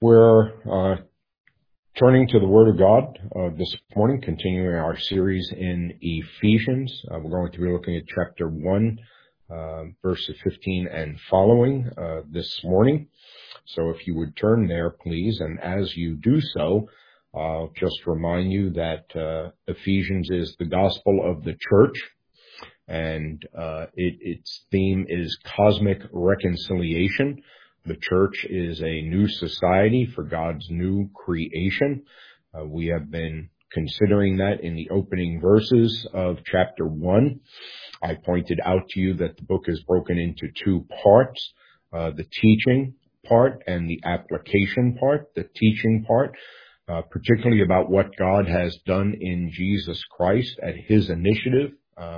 We're turning to the Word of God this morning, continuing our series in Ephesians. We're going to be looking at chapter 1, verses 15 and following this morning. So if you would turn there, please. And as you do so, I'll just remind you that Ephesians is the gospel of the church, and its theme is cosmic reconciliation. The church is a new society for God's new creation. We have been considering that in the opening verses of chapter 1. I pointed out to you that the book is broken into two parts, the teaching part and the application part. The teaching part, particularly about what God has done in Jesus Christ at his initiative,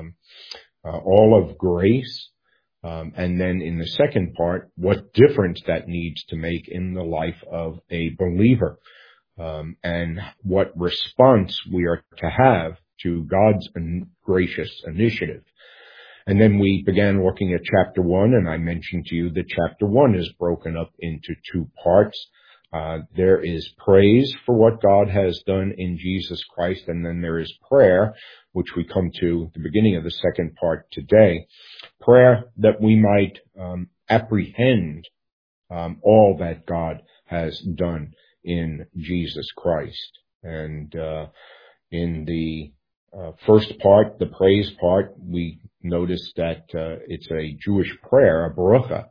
all of grace. And then in the second part, what difference that needs to make in the life of a believer, and what response we are to have to God's gracious initiative. And then we began looking at chapter 1, and I mentioned to you that chapter 1 is broken up into two parts. There is praise for what God has done in Jesus Christ, and then there is prayer, which we come to at the beginning of the second part today. Prayer that we might apprehend all that God has done in Jesus Christ. And in the first part, the praise part, we noticed that it's a Jewish prayer, a barucha,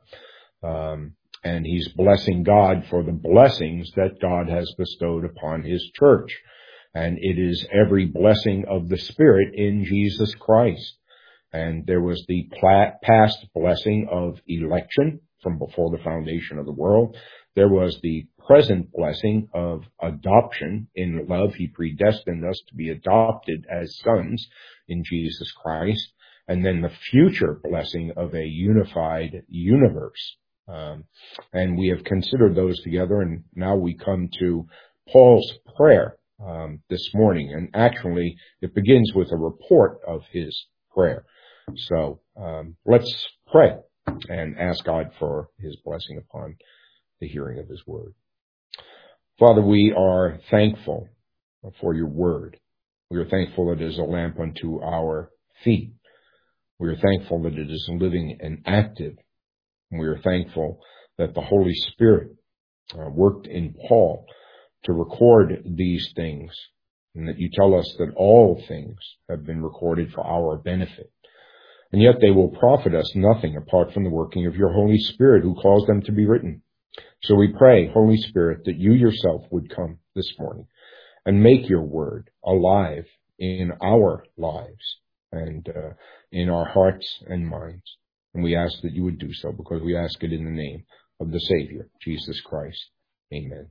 and he's blessing God for the blessings that God has bestowed upon his church. And it is every blessing of the Spirit in Jesus Christ. And there was the past blessing of election from before the foundation of the world. There was the present blessing of adoption. In love, he predestined us to be adopted as sons in Jesus Christ. And then the future blessing of a unified universe. And we have considered those together, and now we come to Paul's prayer this morning. And actually, it begins with a report of his prayer. So let's pray and ask God for his blessing upon the hearing of his word. Father, we are thankful for your word. We are thankful that it is a lamp unto our feet. We are thankful that it is living and active. And we are thankful that the Holy Spirit worked in Paul to record these things, and that you tell us that all things have been recorded for our benefit. And yet they will profit us nothing apart from the working of your Holy Spirit who caused them to be written. So we pray, Holy Spirit, that you yourself would come this morning and make your word alive in our lives and in our hearts and minds. And we ask that you would do so, because we ask it in the name of the Savior, Jesus Christ. Amen.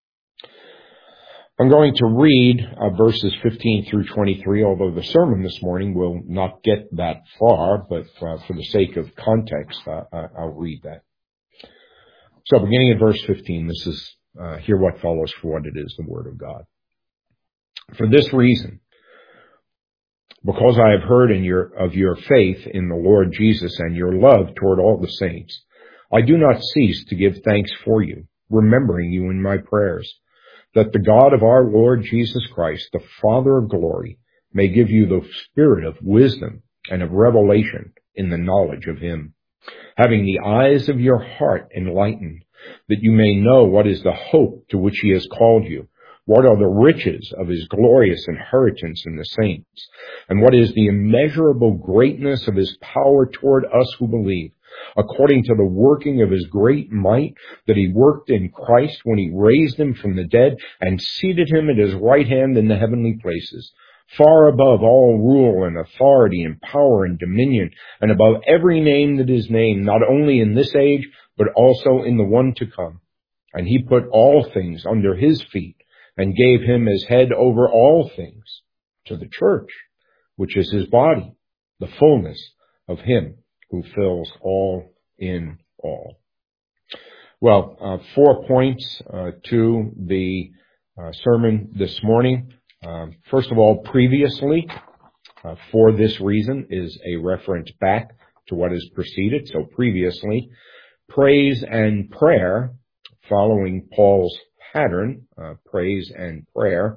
I'm going to read verses 15 through 23, although the sermon this morning will not get that far, but for the sake of context, I'll read that. So beginning at verse 15, this is, hear what follows for what it is, the Word of God. For this reason, because I have heard of your faith in the Lord Jesus and your love toward all the saints, I do not cease to give thanks for you, remembering you in my prayers, that the God of our Lord Jesus Christ, the Father of glory, may give you the spirit of wisdom and of revelation in the knowledge of him, having the eyes of your heart enlightened, that you may know what is the hope to which he has called you, what are the riches of his glorious inheritance in the saints, and what is the immeasurable greatness of his power toward us who believe, according to the working of his great might that he worked in Christ when he raised him from the dead and seated him at his right hand in the heavenly places, far above all rule and authority and power and dominion, and above every name that is named, not only in this age, but also in the one to come. And he put all things under his feet, and gave him as head over all things to the church, which is his body, the fullness of him who fills all in all. Well, 4 points to the sermon this morning. First of all, previously, for this reason, is a reference back to what has preceded. So previously, praise and prayer, following Paul's pattern, praise and prayer,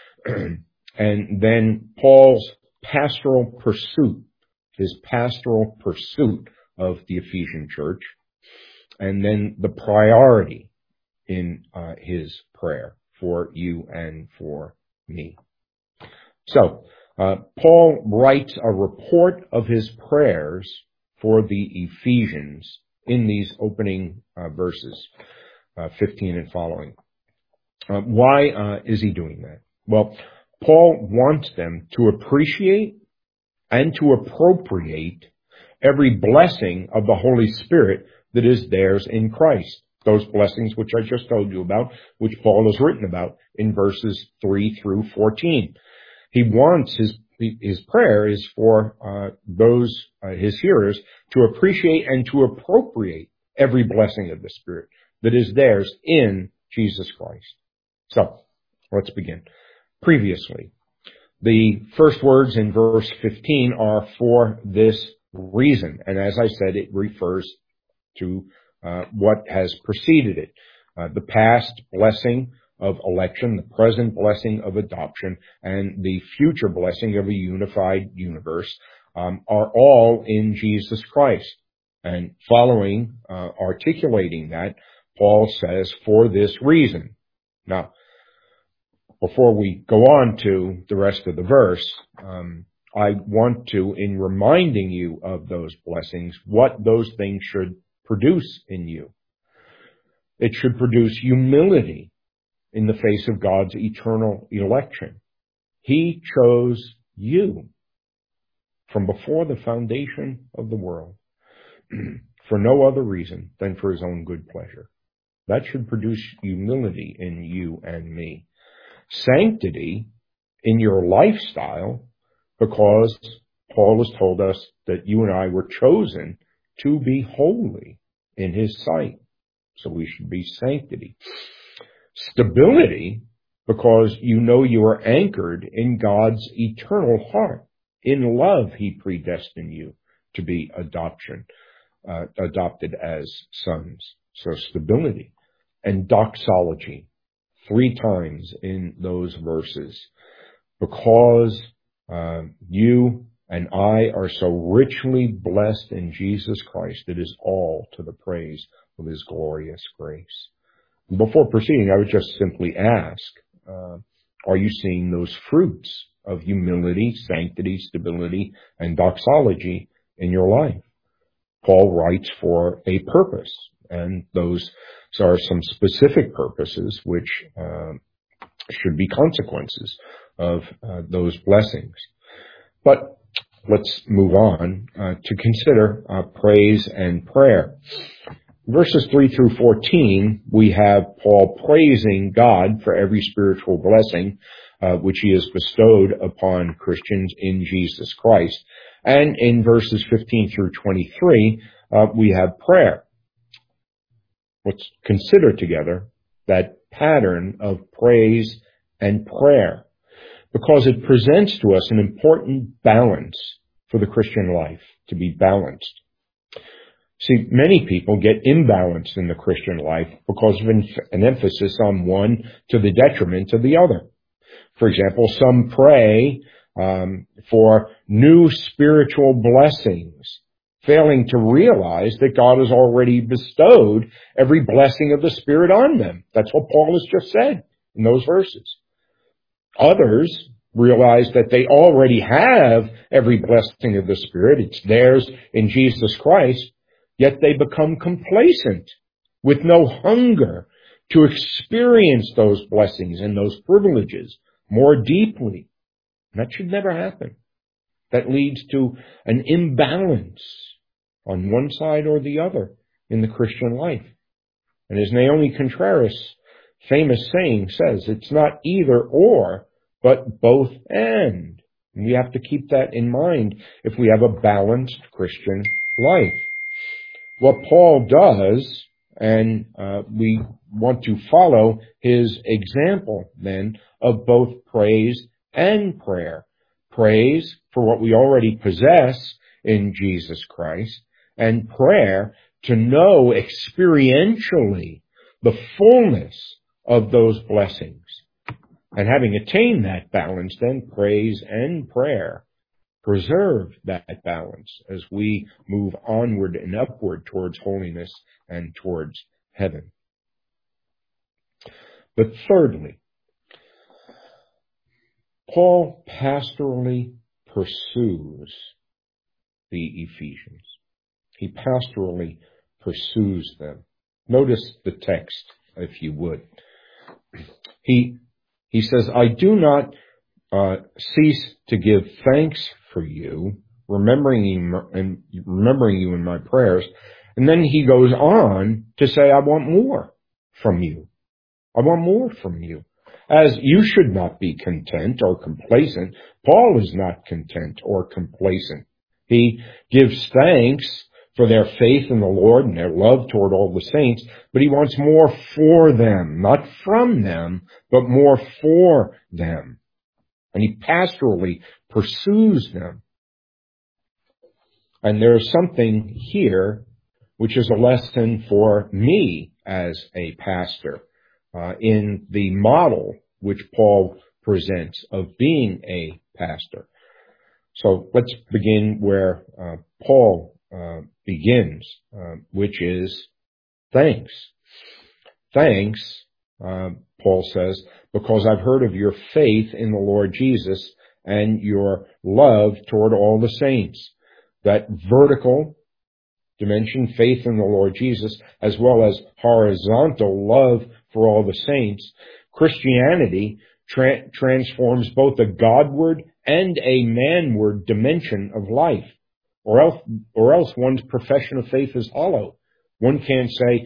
and then Paul's pastoral pursuit, his pastoral pursuit of the Ephesian church, and then the priority in his prayer for you and for me. So, Paul writes a report of his prayers for the Ephesians in these opening verses, 15 and following. Why is he doing that? Well, Paul wants them to appreciate and to appropriate every blessing of the Holy Spirit that is theirs in Christ. Those blessings which I just told you about, which Paul has written about in verses 3 through 14. He wants his prayer is for his hearers to appreciate and to appropriate every blessing of the Spirit that is theirs in Jesus Christ. So, let's begin. Previously, the first words in verse 15 are for this reason, and as I said, it refers to what has preceded it. The past blessing of election, the present blessing of adoption, and the future blessing of a unified universe are all in Jesus Christ. And following, articulating that, Paul says, for this reason. Now, before we go on to the rest of the verse, I want to, in reminding you of those blessings, what those things should produce in you. It should produce humility in the face of God's eternal election. He chose you from before the foundation of the world for no other reason than for his own good pleasure. That should produce humility in you and me. Sanctity in your lifestyle, because Paul has told us that you and I were chosen to be holy in his sight. So we should be sanctity. Stability, because you know you are anchored in God's eternal heart. In love, he predestined you to be adopted as sons. So stability. And doxology, 3 times in those verses. Because you and I are so richly blessed in Jesus Christ, it is all to the praise of his glorious grace. Before proceeding, I would just simply ask, are you seeing those fruits of humility, sanctity, stability, and doxology in your life? Paul writes for a purpose, and those are some specific purposes which should be consequences of those blessings. But let's move on to consider praise and prayer. Verses 3 through 14, we have Paul praising God for every spiritual blessing which he has bestowed upon Christians in Jesus Christ. And in verses 15 through 23, we have prayer. Let's consider together that pattern of praise and prayer, because it presents to us an important balance for the Christian life, to be balanced. See, many people get imbalanced in the Christian life because of an emphasis on one to the detriment of the other. For example, some pray for new spiritual blessings, failing to realize that God has already bestowed every blessing of the Spirit on them. That's what Paul has just said in those verses. Others realize that they already have every blessing of the Spirit. It's theirs in Jesus Christ. Yet they become complacent with no hunger to experience those blessings and those privileges more deeply. That should never happen. That leads to an imbalance on one side or the other in the Christian life. And as Naomi Contreras' famous saying says, it's not either or, but both and. And we have to keep that in mind if we have a balanced Christian life. What Paul does, and we want to follow his example then of both praise and prayer. Praise for what we already possess in Jesus Christ, and prayer to know experientially the fullness of those blessings. And having attained that balance, then praise and prayer preserve that balance as we move onward and upward towards holiness and towards heaven. But thirdly, Paul pastorally pursues the Ephesians. He pastorally pursues them. Notice the text, if you would. He says, I do not cease to give thanks for you, remembering you in my prayers. And then he goes on to say, I want more from you. I want more from you. As you should not be content or complacent. Paul is not content or complacent. He gives thanks for their faith in the Lord and their love toward all the saints, but he wants more for them, not from them, but more for them. And he pastorally pursues them. And there's something here which is a lesson for me as a pastor in the model which Paul presents of being a pastor. So let's begin where Paul begins, which is thanks. Thanks, Paul says, because I've heard of your faith in the Lord Jesus and your love toward all the saints. That vertical dimension, faith in the Lord Jesus, as well as horizontal love for all the saints. Christianity transforms both a Godward and a manward dimension of life. Or else one's profession of faith is hollow. One can't say,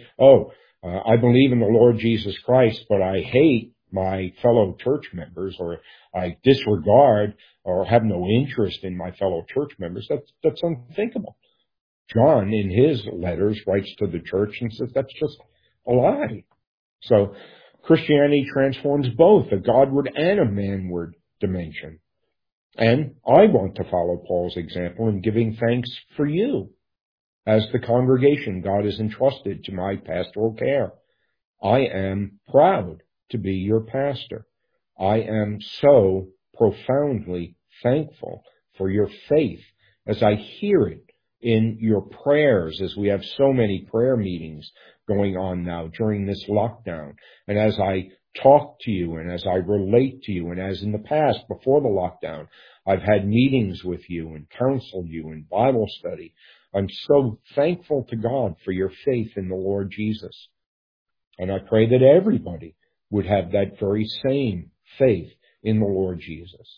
I believe in the Lord Jesus Christ, but I hate my fellow church members, or I disregard or have no interest in my fellow church members. That's unthinkable. John, in his letters, writes to the church and says that's just a lie. So Christianity transforms both a Godward and a manward dimension. And I want to follow Paul's example in giving thanks for you as the congregation God has entrusted to my pastoral care. I am proud to be your pastor. I am so profoundly thankful for your faith as I hear it in your prayers, as we have so many prayer meetings going on now during this lockdown. And as I talk to you and as I relate to you, and as in the past, before the lockdown, I've had meetings with you and counseled you in Bible study. I'm so thankful to God for your faith in the Lord Jesus. And I pray that everybody would have that very same faith in the Lord Jesus.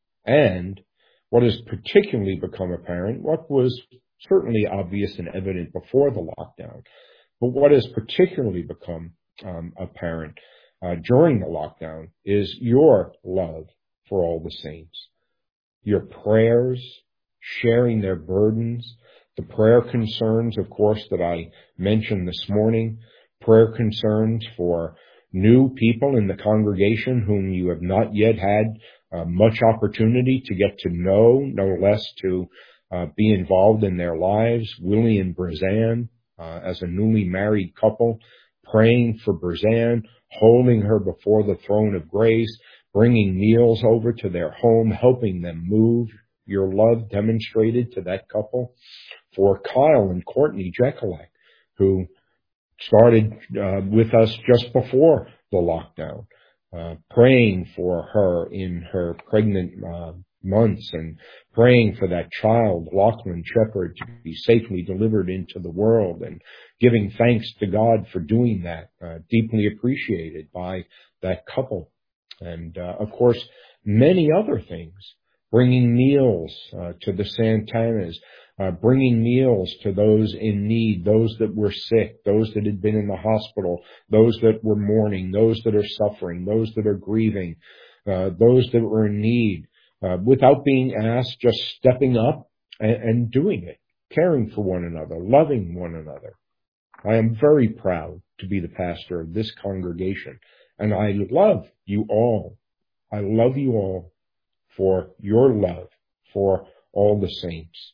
And what has particularly become apparent, what was certainly obvious and evident before the lockdown, but what has particularly become apparent during the lockdown is your love for all the saints. Your prayers, sharing their burdens, the prayer concerns, of course, that I mentioned this morning, prayer concerns for new people in the congregation whom you have not yet had much opportunity to get to know, no less to be involved in their lives. Willie and Brazanne, as a newly married couple, praying for Brazanne, holding her before the throne of grace, bringing meals over to their home, helping them move. Your love demonstrated to that couple. For Kyle and Courtney Jekulak, who started with us just before the lockdown, praying for her in her pregnant months and praying for that child, Lachlan Shepherd, to be safely delivered into the world, and giving thanks to God for doing that, deeply appreciated by that couple. And, of course, many other things, bringing meals to the Santanas, bringing meals to those in need, those that were sick, those that had been in the hospital, those that were mourning, those that are suffering, those that are grieving, those that were in need, without being asked, just stepping up and doing it, caring for one another, loving one another. I am very proud to be the pastor of this congregation, and I love you all. I love you all for your love for all the saints.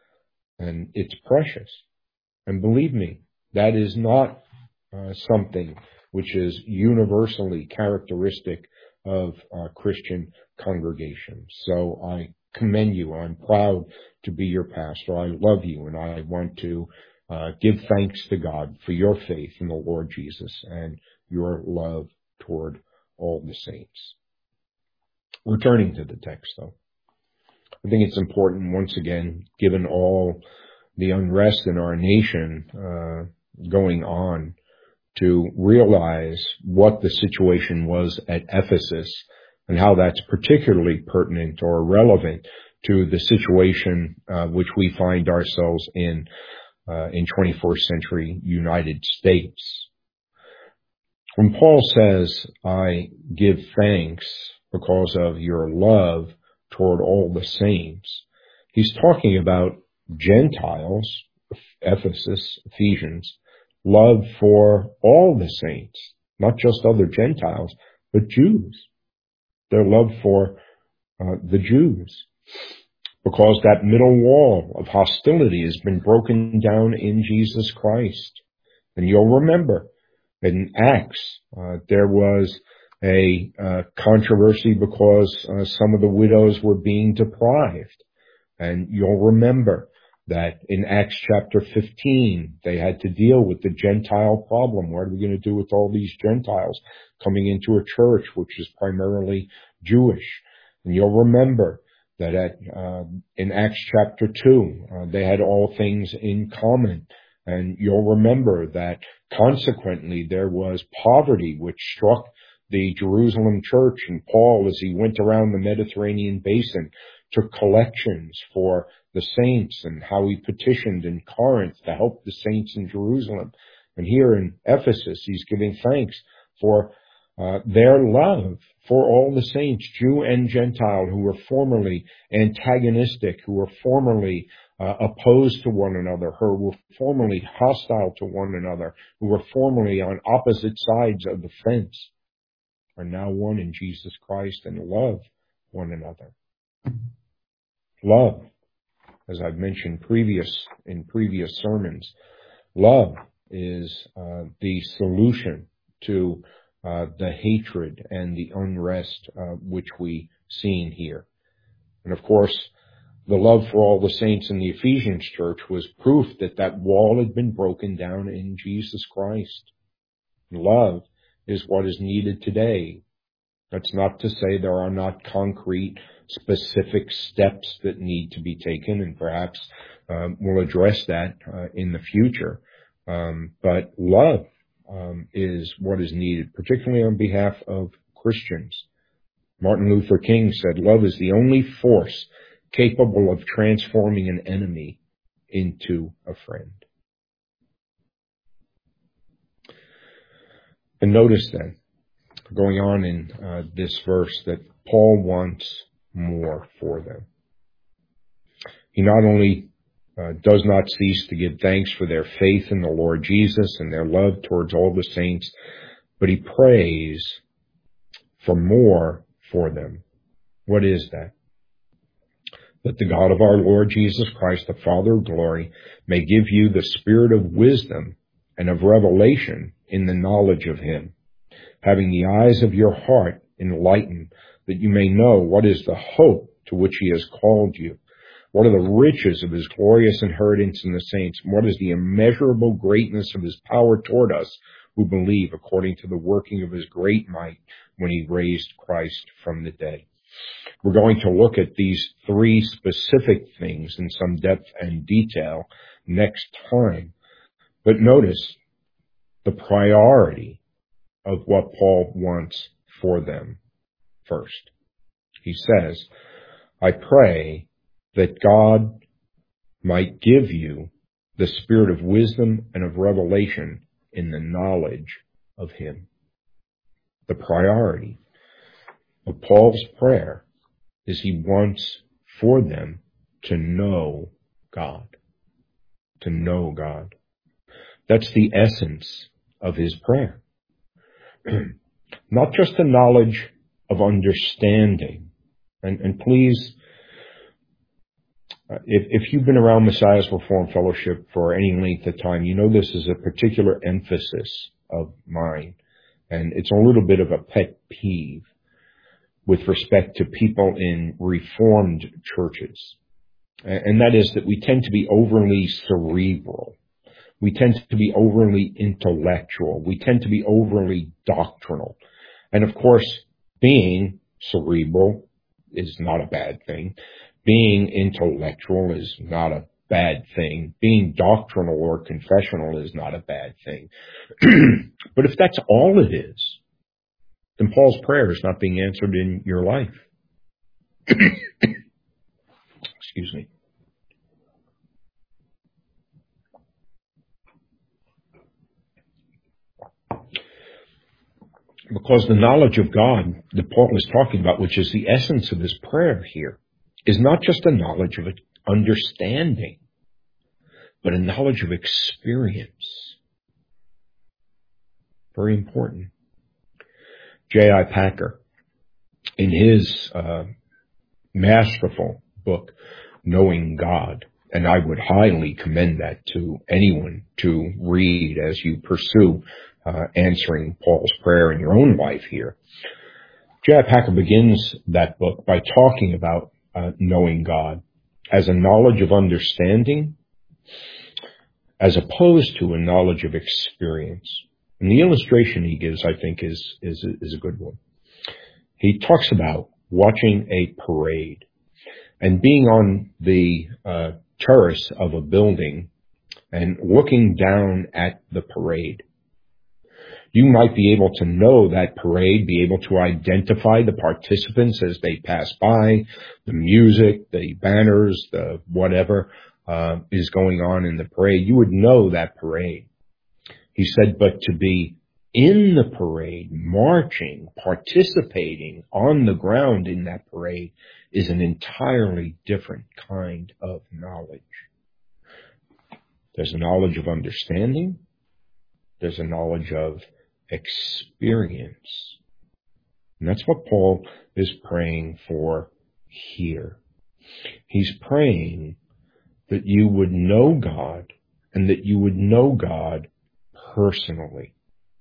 And it's precious. And believe me, that is not something which is universally characteristic of Christian congregations. So I commend you. I'm proud to be your pastor. I love you, and I want to give thanks to God for your faith in the Lord Jesus and your love toward all the saints. Returning to the text, though, I think it's important, once again, given all the unrest in our nation going on, to realize what the situation was at Ephesus and how that's particularly pertinent or relevant to the situation which we find ourselves in 21st century United States. When Paul says, I give thanks because of your love toward all the saints, he's talking about Gentiles, Ephesus, Ephesians, love for all the saints, not just other Gentiles, but Jews. Their love for the Jews. Because that middle wall of hostility has been broken down in Jesus Christ. And you'll remember in Acts, there was a controversy because some of the widows were being deprived. And you'll remember that in Acts chapter 15, they had to deal with the Gentile problem. What are we going to do with all these Gentiles coming into a church which is primarily Jewish? And you'll remember that in Acts chapter 2, they had all things in common. And you'll remember that consequently there was poverty which struck the Jerusalem church, and Paul, as he went around the Mediterranean basin, took collections for the saints, and how he petitioned in Corinth to help the saints in Jerusalem. And here in Ephesus, he's giving thanks for their love for all the saints, Jew and Gentile, who were formerly antagonistic, who were formerly opposed to one another, who were formerly hostile to one another, who were formerly on opposite sides of the fence, are now one in Jesus Christ and love one another. Love, as I've mentioned in previous sermons, love is the solution to the hatred and the unrest which we seen here. And of course, the love for all the saints in the Ephesians church was proof that that wall had been broken down in Jesus Christ. Love is what is needed today. That's not to say there are not concrete, specific steps that need to be taken, and perhaps we'll address that in the future. But love is what is needed, particularly on behalf of Christians. Martin Luther King said, love is the only force capable of transforming an enemy into a friend. And notice then, going on in this verse, that Paul wants more for them. He not only does not cease to give thanks for their faith in the Lord Jesus and their love towards all the saints, but he prays for more for them. What is that? That the God of our Lord Jesus Christ, the Father of glory, may give you the spirit of wisdom and of revelation in the knowledge of him, having the eyes of your heart enlightened, that you may know what is the hope to which he has called you, what are the riches of his glorious inheritance in the saints, and what is the immeasurable greatness of his power toward us who believe, according to the working of his great might when he raised Christ from the dead. We're going to look at these three specific things in some depth and detail next time. But notice the priority of what Paul wants for them first. He says, I pray that God might give you the spirit of wisdom and of revelation in the knowledge of him. The priority of Paul's prayer is he wants for them to know God. To know God. That's the essence of his prayer. Not just the knowledge of understanding. And please, if you've been around Messiah's Reformed Fellowship for any length of time, you know this is a particular emphasis of mine. And it's a little bit of a pet peeve with respect to people in Reformed churches. And that is that we tend to be overly cerebral. We tend to be overly intellectual. We tend to be overly doctrinal. And of course, being cerebral is not a bad thing. Being intellectual is not a bad thing. Being doctrinal or confessional is not a bad thing. But if that's all it is, then Paul's prayer is not being answered in your life. Excuse me. Because the knowledge of God that Paul is talking about, which is the essence of his prayer here, is not just a knowledge of understanding, but a knowledge of experience. Very important. J.I. Packer, in his masterful book, Knowing God, and I would highly commend that to anyone to read as you pursue answering Paul's prayer in your own life here. J.I. Packer begins that book by talking about knowing God as a knowledge of understanding as opposed to a knowledge of experience. And the illustration he gives, I think, is a good one. He talks about watching a parade and being on the terrace of a building and looking down at the parade. You might be able to know that parade, be able to identify the participants as they pass by, the music, the banners, the whatever is going on in the parade. You would know that parade. He said, but to be in the parade, marching, participating on the ground in that parade is an entirely different kind of knowledge. There's a knowledge of understanding. There's a knowledge of experience. And that's what Paul is praying for here. He's praying that you would know God and that you would know God personally.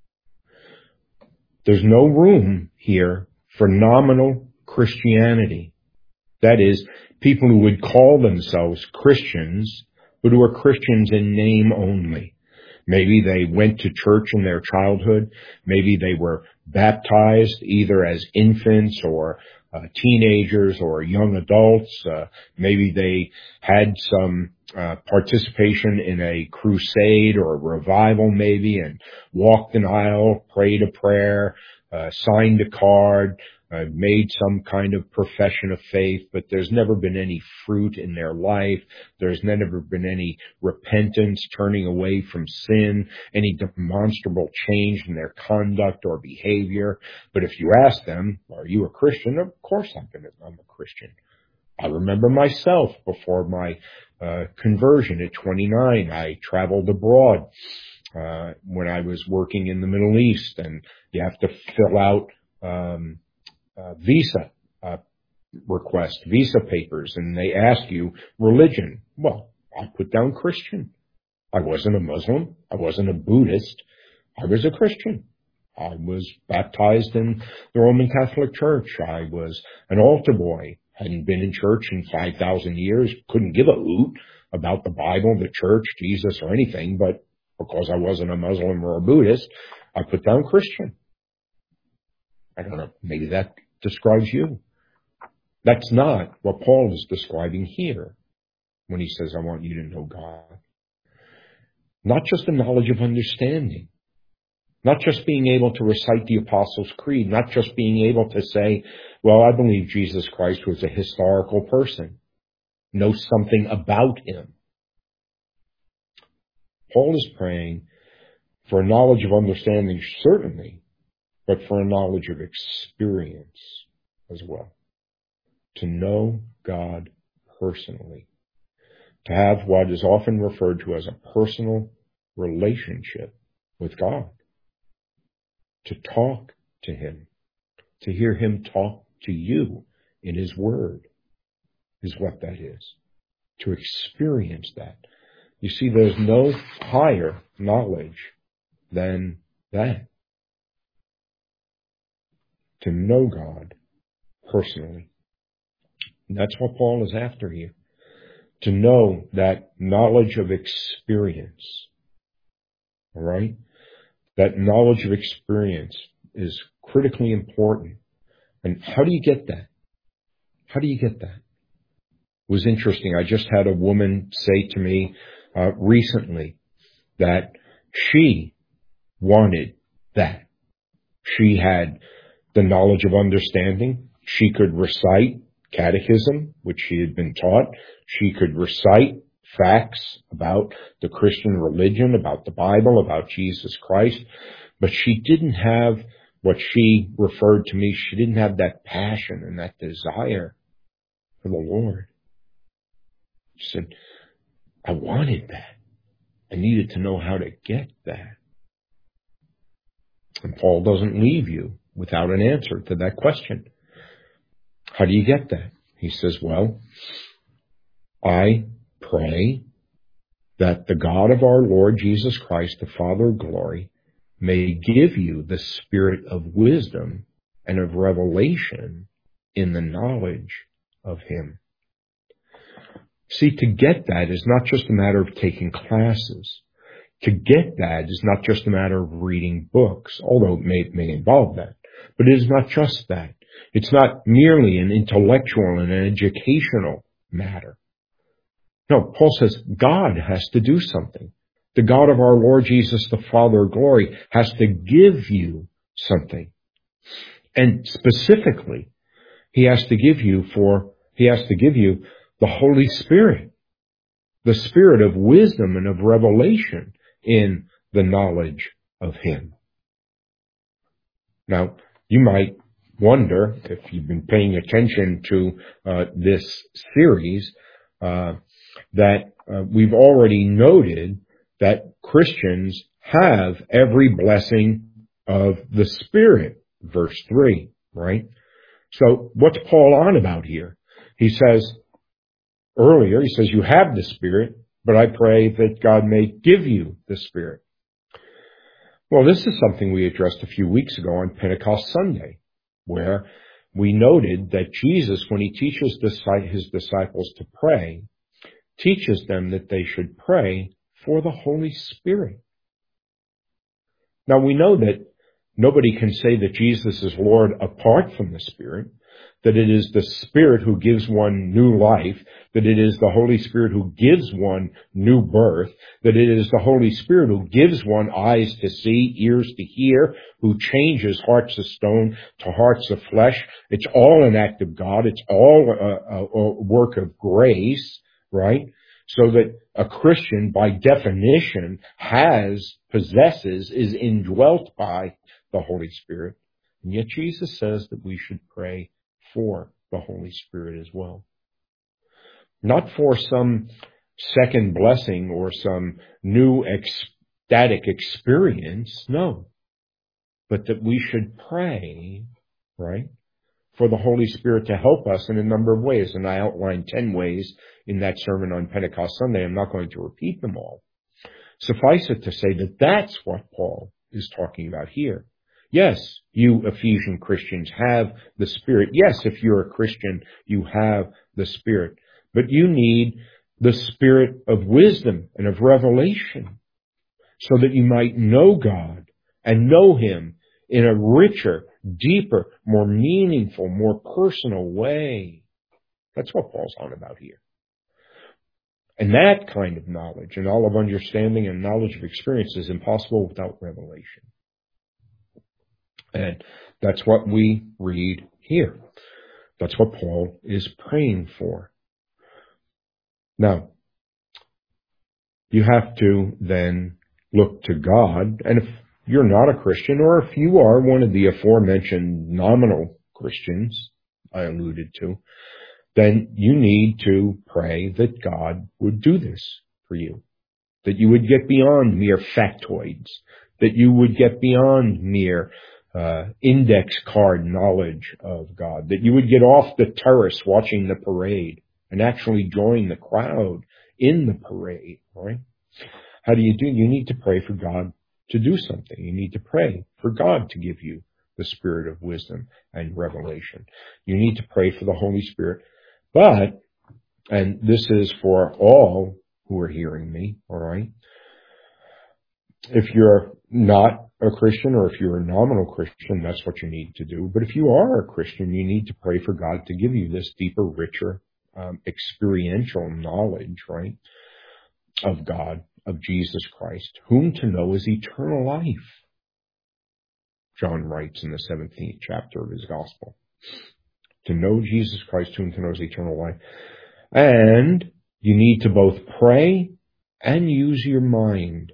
There's no room here for nominal Christianity. That is, people who would call themselves Christians, but who are Christians in name only. Maybe they went to church in their childhood. Maybe they were baptized either as infants or teenagers or young adults. Maybe they had some participation in a crusade or a revival maybe and walked an aisle, prayed a prayer, signed a card, made some kind of profession of faith, but there's never been any fruit in their life. There's never been any repentance, turning away from sin, any demonstrable change in their conduct or behavior. But if you ask them, are you a Christian? Of course I'm a Christian. I remember myself before my conversion at 29. I traveled abroad when I was working in the Middle East, and you have to fill out visa request, visa papers, and they ask you religion. Well, I put down Christian. I wasn't a Muslim. I wasn't a Buddhist. I was a Christian. I was baptized in the Roman Catholic Church. I was an altar boy. Hadn't been in church in 5,000 years. Couldn't give a hoot about the Bible, the church, Jesus, or anything. But because I wasn't a Muslim or a Buddhist, I put down Christian. I don't know. Maybe that describes you. That's not what Paul is describing here when he says, I want you to know God. Not just a knowledge of understanding. Not just being able to recite the Apostles' Creed. Not just being able to say, well, I believe Jesus Christ was a historical person. Know something about him. Paul is praying for a knowledge of understanding, certainly, but for a knowledge of experience as well. To know God personally. To have what is often referred to as a personal relationship with God. To talk to him. To hear him talk to you in his word is what that is. To experience that. You see, there's no higher knowledge than that. to know God personally. And that's what Paul is after here. To know that knowledge of experience. All right? That knowledge of experience is critically important. And how do you get that? How do you get that? It was interesting. I just had a woman say to me recently that she wanted that. She had the knowledge of understanding. She could recite catechism, which she had been taught. She could recite facts about the Christian religion, about the Bible, about Jesus Christ. But she didn't have what she referred to me. She didn't have that passion and that desire for the Lord. She said, I wanted that. I needed to know how to get that. And Paul doesn't leave you without an answer to that question. How do you get that? He says, well, I pray that the God of our Lord Jesus Christ, the Father of glory, may give you the spirit of wisdom and of revelation in the knowledge of him. See, to get that is not just a matter of taking classes. To get that is not just a matter of reading books, although it may involve that. But it is not just that. It's not merely an intellectual and an educational matter. No, Paul says God has to do something. The God of our Lord Jesus, the Father of glory, has to give you something. And specifically, he has to give you the Holy Spirit, the spirit of wisdom and of revelation in the knowledge of him. Now, you might wonder, if you've been paying attention to this series, that we've already noted that Christians have every blessing of the Spirit, verse 3, right? So what's Paul on about here? He says, earlier, he says, you have the Spirit, but I pray that God may give you the Spirit. Well, this is something we addressed a few weeks ago on Pentecost Sunday, where we noted that Jesus, when he teaches his disciples to pray, teaches them that they should pray for the Holy Spirit. Now, we know that nobody can say that Jesus is Lord apart from the Spirit, that it is the Spirit who gives one new life, that it is the Holy Spirit who gives one new birth, that it is the Holy Spirit who gives one eyes to see, ears to hear, who changes hearts of stone to hearts of flesh. It's all an act of God. It's all a work of grace, right? So that a Christian, by definition, possesses, is indwelt by the Holy Spirit. And yet Jesus says that we should pray for the Holy Spirit as well. Not for some second blessing or some new ecstatic experience, no. But that we should pray, right, for the Holy Spirit to help us in a number of ways. And I outlined 10 ways in that sermon on Pentecost Sunday. I'm not going to repeat them all. Suffice it to say that that's what Paul is talking about here. Yes, you Ephesian Christians have the Spirit. Yes, if you're a Christian, you have the Spirit. But you need the Spirit of wisdom and of revelation so that you might know God and know him in a richer, deeper, more meaningful, more personal way. That's what Paul's on about here. And that kind of knowledge and all of understanding and knowledge of experience is impossible without revelation. And that's what we read here. That's what Paul is praying for. Now, you have to then look to God, and if you're not a Christian, or if you are one of the aforementioned nominal Christians I alluded to, then you need to pray that God would do this for you, that you would get beyond mere factoids, that you would get beyond mere index card knowledge of God, that you would get off the terrace watching the parade and actually join the crowd in the parade, right? How do? You need to pray for God to do something. You need to pray for God to give you the the spirit of wisdom and revelation. You need to pray for the Holy Spirit. But, and this is for all who are hearing me, all right? If you're not a Christian, or if you're a nominal Christian, that's what you need to do. But if you are a Christian, you need to pray for God to give you this deeper, richer, experiential knowledge, right, of God, of Jesus Christ, whom to know is eternal life. John writes in the 17th chapter of his gospel. To know Jesus Christ, whom to know is eternal life. And you need to both pray and use your mind.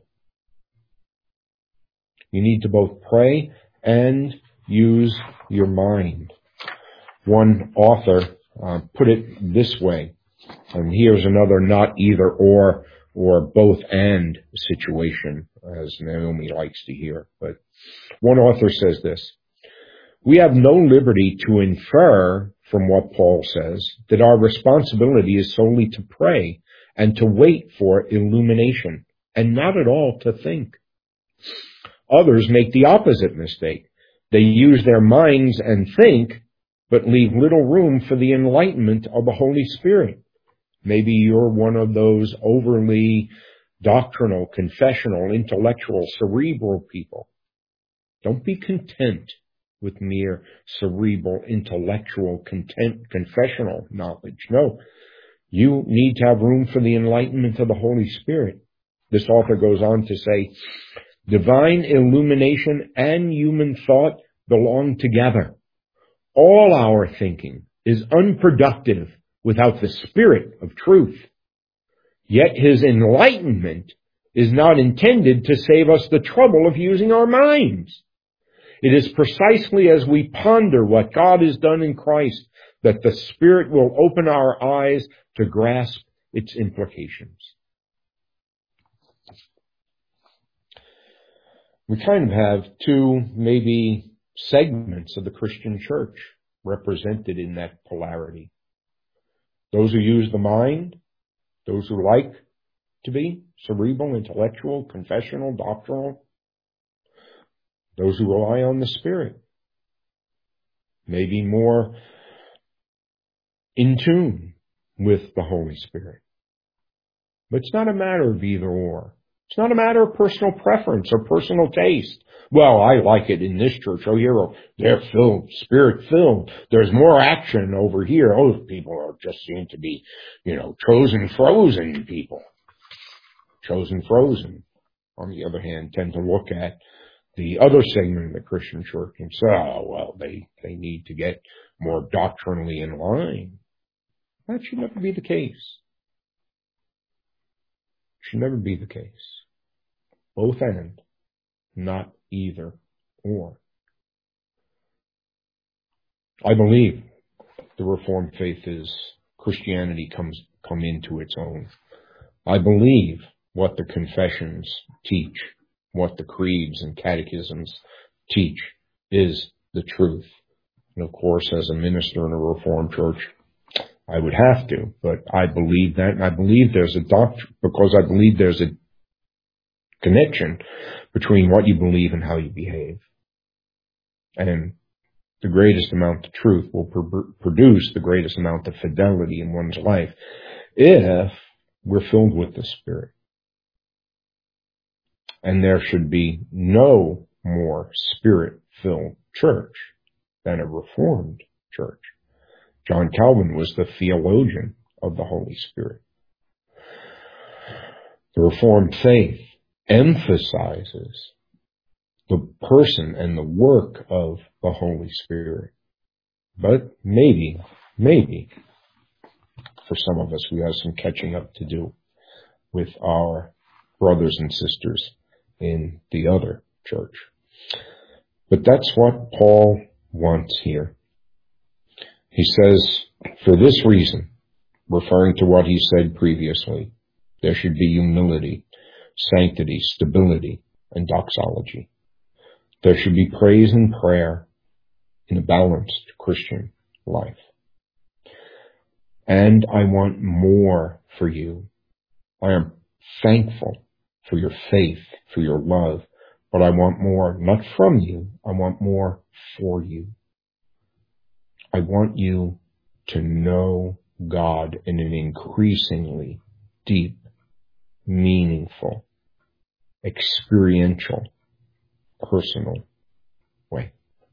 You need to both pray and use your mind. One author put it this way, and here's another not either or both and situation, as Naomi likes to hear. But one author says this: we have no liberty to infer from what Paul says that our responsibility is solely to pray and to wait for illumination, and not at all to think. Others make the opposite mistake. They use their minds and think, but leave little room for the enlightenment of the Holy Spirit. Maybe you're one of those overly doctrinal, confessional, intellectual, cerebral people. Don't be content with mere cerebral, intellectual, confessional knowledge. No, you need to have room for the enlightenment of the Holy Spirit. This author goes on to say, divine illumination and human thought belong together. All our thinking is unproductive without the Spirit of truth. Yet his enlightenment is not intended to save us the trouble of using our minds. It is precisely as we ponder what God has done in Christ that the Spirit will open our eyes to grasp its implications. We kind of have two, maybe, segments of the Christian church represented in that polarity. Those who use the mind, those who like to be cerebral, intellectual, confessional, doctrinal, those who rely on the Spirit, maybe more in tune with the Holy Spirit. But it's not a matter of either or. It's not a matter of personal preference or personal taste. Well, I like it in this church. Oh, they're filled, Spirit-filled. There's more action over here. Oh, people are just seem to be, chosen frozen people. Chosen frozen, on the other hand, tend to look at the other segment of the Christian church and say, oh, well, they need to get more doctrinally in line. That should never be the case. Should never be the case. Both and, not either or. I believe the Reformed faith is Christianity come into its own. I believe what the confessions teach, what the creeds and catechisms teach is the truth. And of course, as a minister in a Reformed church, I would have to, but I believe that, and I believe there's a doctrine, because I believe there's a connection between what you believe and how you behave. And the greatest amount of truth will produce the greatest amount of fidelity in one's life if we're filled with the Spirit. And there should be no more Spirit-filled church than a Reformed church. John Calvin was the theologian of the Holy Spirit. The Reformed faith emphasizes the person and the work of the Holy Spirit. But maybe, for some of us, we have some catching up to do with our brothers and sisters in the other church. But that's what Paul wants here. He says, for this reason, referring to what he said previously, there should be humility, sanctity, stability, and doxology. There should be praise and prayer in a balanced Christian life. And I want more for you. I am thankful for your faith, for your love, But I want more, not from you. I want more for you. I want you to know God in an increasingly deep, meaningful, experiential, personal way.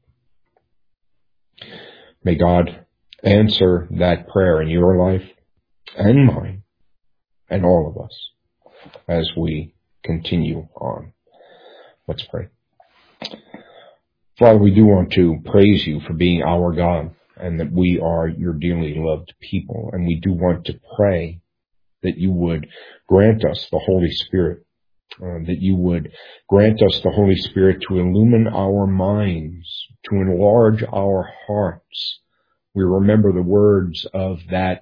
May God answer that prayer in your life and mine and all of us as we continue on. Let's pray. Father, we do want to praise you for being our God and that we are your dearly loved people. And we do want to pray that you would grant us the Holy Spirit, that you would grant us the Holy Spirit to illumine our minds, to enlarge our hearts. We remember the words of that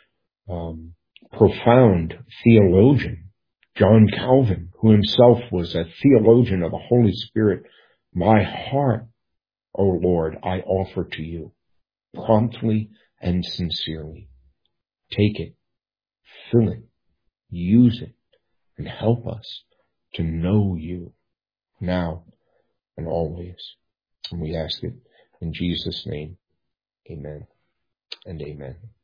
profound theologian, John Calvin, who himself was a theologian of the Holy Spirit. My heart, O Lord, I offer to you, promptly and sincerely. Take it, fill it, use it, and help us to know you now and always. And we ask it in Jesus' name. Amen and amen.